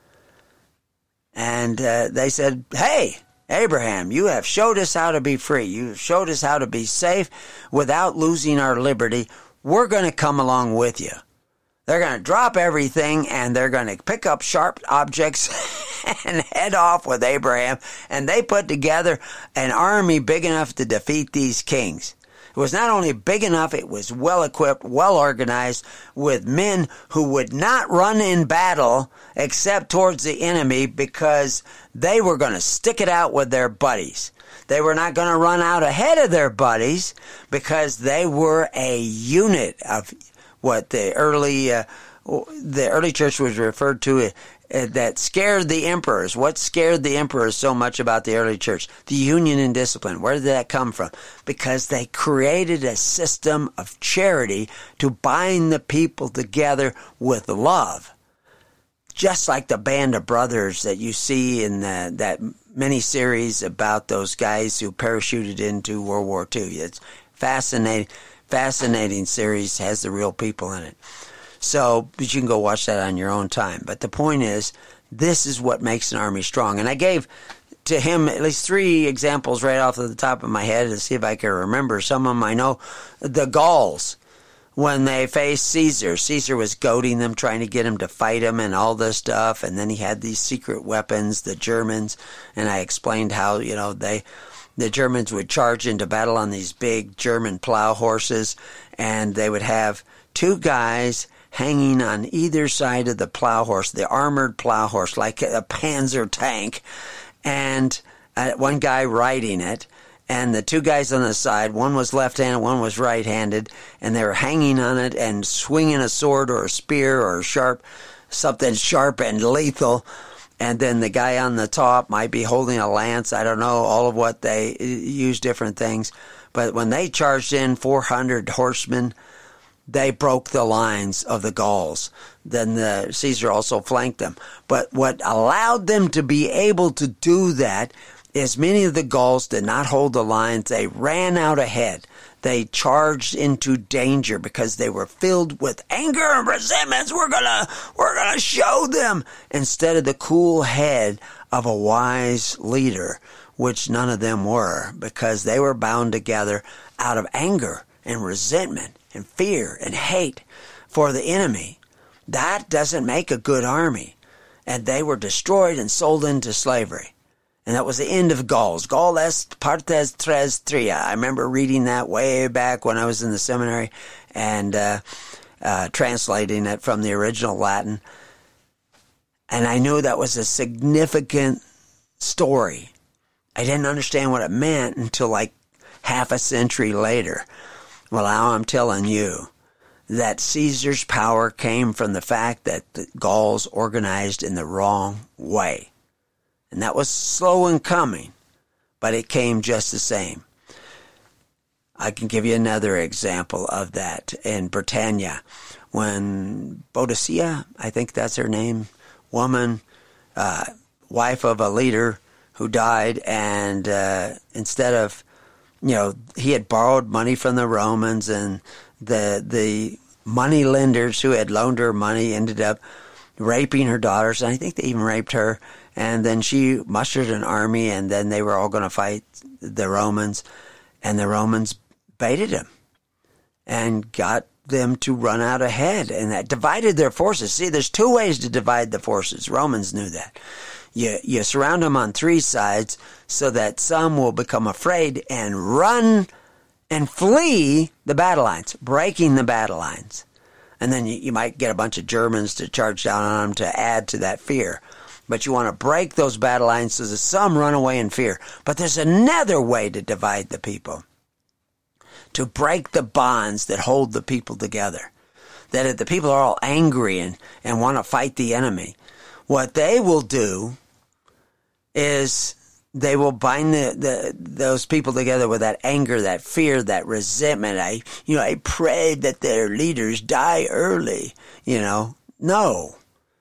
And they said, hey, Abraham, you have showed us how to be free. You have showed us how to be safe without losing our liberty. We're going to come along with you. They're going to drop everything, and they're going to pick up sharp objects and head off with Abraham. And they put together an army big enough to defeat these kings. It was not only big enough, it was well-equipped, well-organized, with men who would not run in battle except towards the enemy because they were going to stick it out with their buddies. They were not going to run out ahead of their buddies because they were a unit of what the early church was referred to that scared the emperors. What scared the emperors so much about the early church? The union and discipline. Where did that come from? Because they created a system of charity to bind the people together with love. Just like the Band of Brothers that you see in that mini-series about those guys who parachuted into World War II. It's fascinating series, has the real people in it. So, but you can go watch that on your own time. But the point is, this is what makes an army strong. And I gave to him at least 3 examples right off of the top of my head to see if I can remember. Some of them I know. The Gauls, when they faced Caesar. Caesar was goading them, trying to get him to fight him and all this stuff. And then he had these secret weapons, the Germans. And I explained how, the Germans would charge into battle on these big German plow horses. And they would have 2 guys hanging on either side of the plow horse, the armored plow horse, like a Panzer tank, and one guy riding it, and the 2 guys on the side, one was left-handed, one was right-handed, and they were hanging on it and swinging a sword or a spear or something sharp and lethal, And then the guy on the top might be holding a lance. I don't know, all of what they use different things. But when they charged in 400 horsemen, they broke the lines of the Gauls. Then the Caesar also flanked them. But what allowed them to be able to do that is many of the Gauls did not hold the lines. They ran out ahead. They charged into danger because they were filled with anger and resentments. We're gonna show them, instead of the cool head of a wise leader, which none of them were, because they were bound together out of anger and resentment and fear and hate for the enemy. That doesn't make a good army. And they were destroyed and sold into slavery. And that was the end of Gauls. Gaul est partes tres tria. I remember reading that way back when I was in the seminary and translating it from the original Latin. And I knew that was a significant story. I didn't understand what it meant until like half a century later. Well, now I'm telling you that Caesar's power came from the fact that the Gauls organized in the wrong way. And that was slow in coming, but it came just the same. I can give you another example of that in Britannia. When Boadicea, I think that's her name, woman, wife of a leader who died, and instead of, he had borrowed money from the Romans, and the money lenders who had loaned her money ended up raping her daughters, and I think they even raped her. And then she mustered an army, and then they were all going to fight the Romans, and the Romans baited them and got them to run out ahead, and that divided their forces. See, there's two ways to divide the forces. Romans knew that. You surround them on three sides so that some will become afraid and run and flee the battle lines, breaking the battle lines. And then you might get a bunch of Germans to charge down on them to add to that fear. But you want to break those battle lines so that some run away in fear. But there's another way to divide the people. To break the bonds that hold the people together. That if the people are all angry and want to fight the enemy, what they will do is they will bind those people together with that anger, that fear, that resentment. I prayed that their leaders die early. No.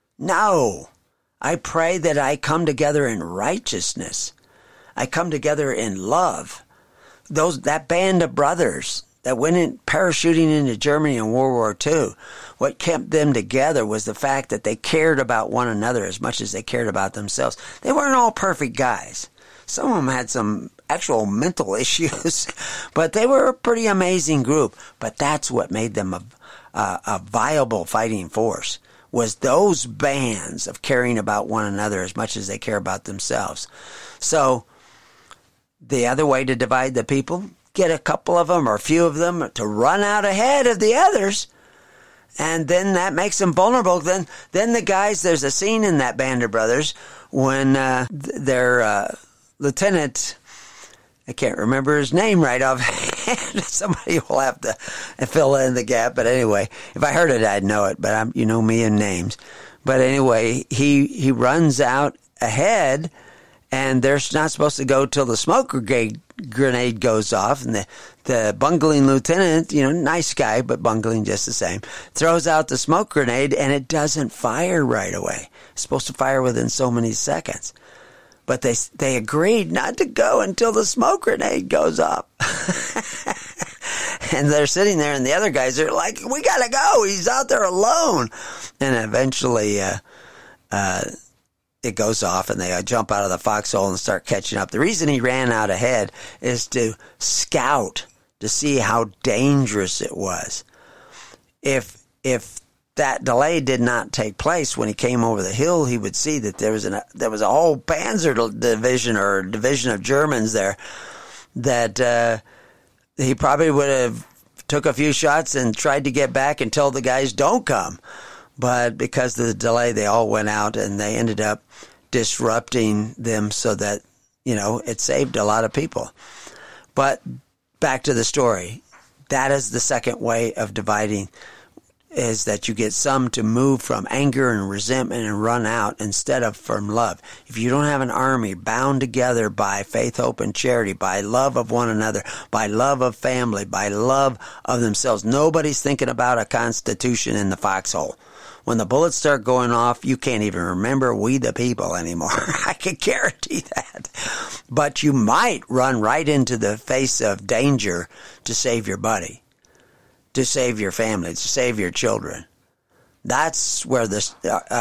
I pray that I come together in righteousness. I come together in love. That band of brothers that went in parachuting into Germany in World War II, what kept them together was the fact that they cared about one another as much as they cared about themselves. They weren't all perfect guys. Some of them had some actual mental issues, but they were a pretty amazing group. But that's what made them a viable fighting force. Was those bands of caring about one another as much as they care about themselves. So the other way to divide the people, get a couple of them or a few of them to run out ahead of the others, and then that makes them vulnerable. Then the guys, there's a scene in that Band of Brothers when their lieutenant, I can't remember his name right off. Somebody will have to fill in the gap. But anyway, if I heard it, I'd know it. But you know me and names. But anyway, he runs out ahead, and they're not supposed to go till the smoke grenade goes off. And the bungling lieutenant, nice guy, but bungling just the same, throws out the smoke grenade, and it doesn't fire right away. It's supposed to fire within so many seconds. But they agreed not to go until the smoke grenade goes up. And they're sitting there, and the other guys are like, we got to go. He's out there alone. And eventually it goes off, and they jump out of the foxhole and start catching up. The reason he ran out ahead is to scout, to see how dangerous it was. If that delay did not take place, when he came over the hill, he would see that there was a whole Panzer division or division of Germans there that he probably would have took a few shots and tried to get back and tell the guys don't come. But because of the delay, they all went out, and they ended up disrupting them so that, it saved a lot of people. But back to the story. That is the second way of dividing. is that you get some to move from anger and resentment and run out instead of from love. If you don't have an army bound together by faith, hope, and charity, by love of one another, by love of family, by love of themselves, nobody's thinking about a constitution in the foxhole. When the bullets start going off, you can't even remember we the people anymore. I can guarantee that. But you might run right into the face of danger to save your buddy, to save your family, to save your children. That's where this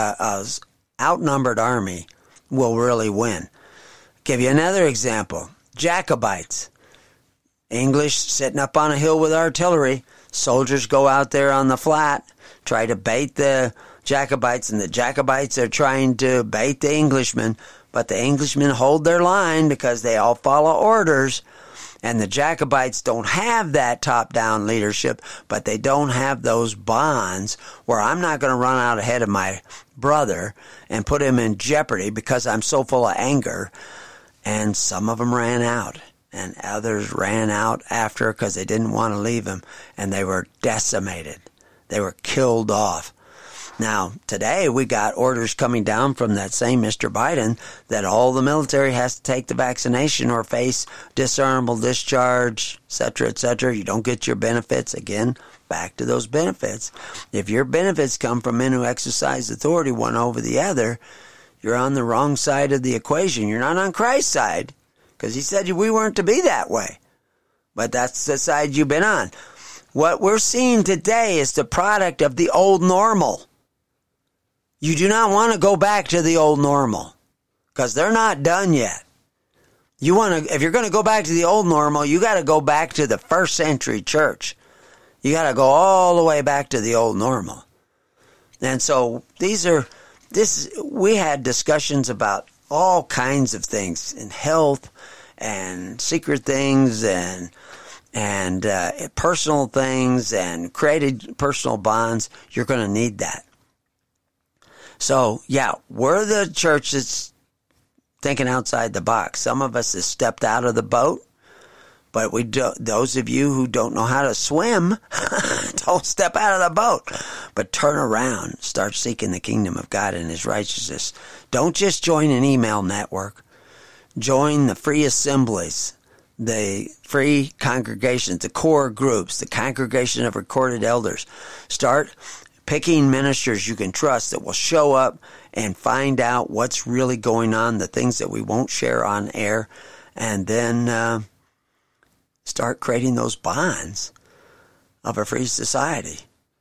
outnumbered army will really win. Give you another example. Jacobites. English sitting up on a hill with artillery. Soldiers go out there on the flat, try to bait the Jacobites, and the Jacobites are trying to bait the Englishmen, but the Englishmen hold their line because they all follow orders. And the Jacobites don't have that top-down leadership, but they don't have those bonds where I'm not going to run out ahead of my brother and put him in jeopardy because I'm so full of anger. And some of them ran out, and others ran out after because they didn't want to leave him, and they were decimated. They were killed off. Now, today we got orders coming down from that same Mr. Biden that all the military has to take the vaccination or face dishonorable discharge, etc., etc. You don't get your benefits. Again, back to those benefits. If your benefits come from men who exercise authority one over the other, you're on the wrong side of the equation. You're not on Christ's side, because he said we weren't to be that way. But that's the side you've been on. What we're seeing today is the product of the old normal. You do not want to go back to the old normal, because they're not done yet. You want to, if you're going to go back to the old normal, you got to go back to the first century church. You got to go all the way back to the old normal. And so we had discussions about all kinds of things in health and secret things and personal things and created personal bonds. You're going to need that. So, yeah, we're the church that's thinking outside the box. Some of us have stepped out of the boat, but those of you who don't know how to swim, don't step out of the boat, but turn around, start seeking the kingdom of God and his righteousness. Don't just join an email network. Join the free assemblies, the free congregations, the core groups, the congregation of recorded elders. Start picking ministers you can trust that will show up and find out what's really going on, the things that we won't share on air, and then start creating those bonds of a free society.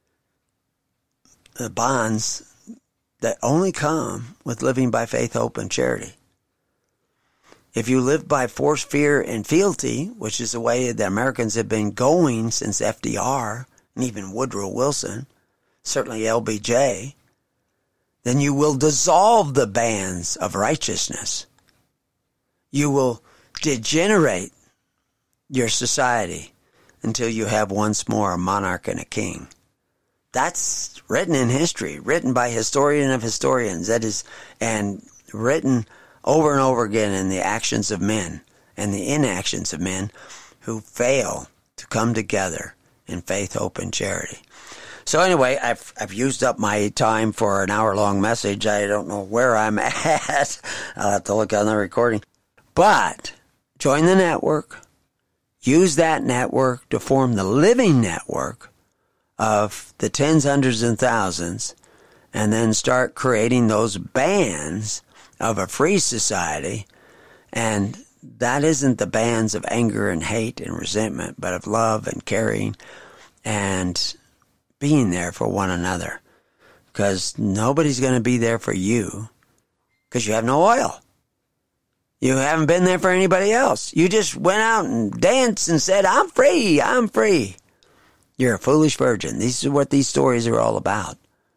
The bonds that only come with living by faith, hope, and charity. If you live by force, fear, and fealty, which is the way the Americans have been going since FDR and even Woodrow Wilson, certainly LBJ, then you will dissolve the bands of righteousness. You will degenerate your society until you have once more a monarch and a king. That's written in history, written by historian of historians, that is, and written over and over again in the actions of men and the inactions of men who fail to come together in faith, hope, and charity. So anyway, I've used up my time for an hour-long message. I don't know where I'm at. I'll have to look on the recording. But join the network. Use that network to form the living network of the tens, hundreds, and thousands, and then start creating those bands of a free society. And that isn't the bands of anger and hate and resentment, but of love and caring and being there for one another, because nobody's going to be there for you because you have no oil. You haven't been there for anybody else. You just went out and danced and said, I'm free, I'm free. You're a foolish virgin. This is what these stories are all about.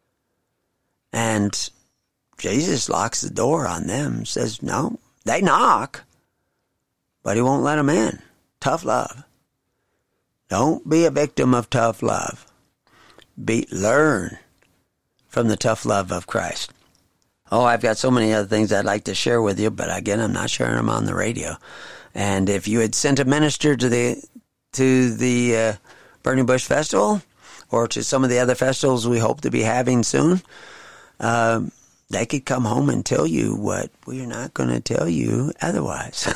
And Jesus locks the door on them, says, no, they knock, but he won't let them in. Tough love. Don't be a victim of tough love. Learn from the tough love of Christ. Oh, I've got so many other things I'd like to share with you, but again, I'm not sharing them on the radio. And if you had sent a minister to the Burning Bush Festival, or to some of the other festivals we hope to be having soon, they could come home and tell you what we're not going to tell you otherwise.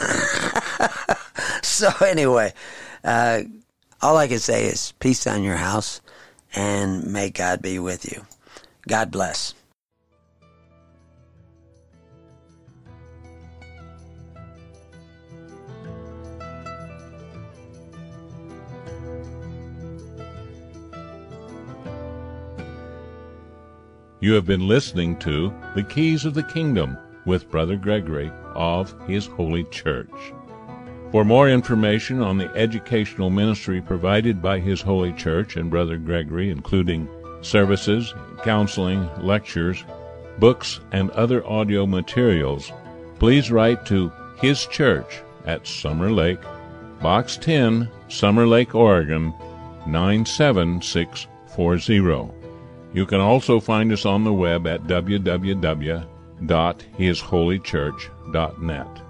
So anyway, all I can say is peace on your house, and may God be with you. God bless. You have been listening to The Keys of the Kingdom with Brother Gregory of His Holy Church. For more information on the educational ministry provided by His Holy Church and Brother Gregory, including services, counseling, lectures, books, and other audio materials, please write to His Church at Summer Lake, Box 10, Summer Lake, Oregon, 97640. You can also find us on the web at www.hisholychurch.net.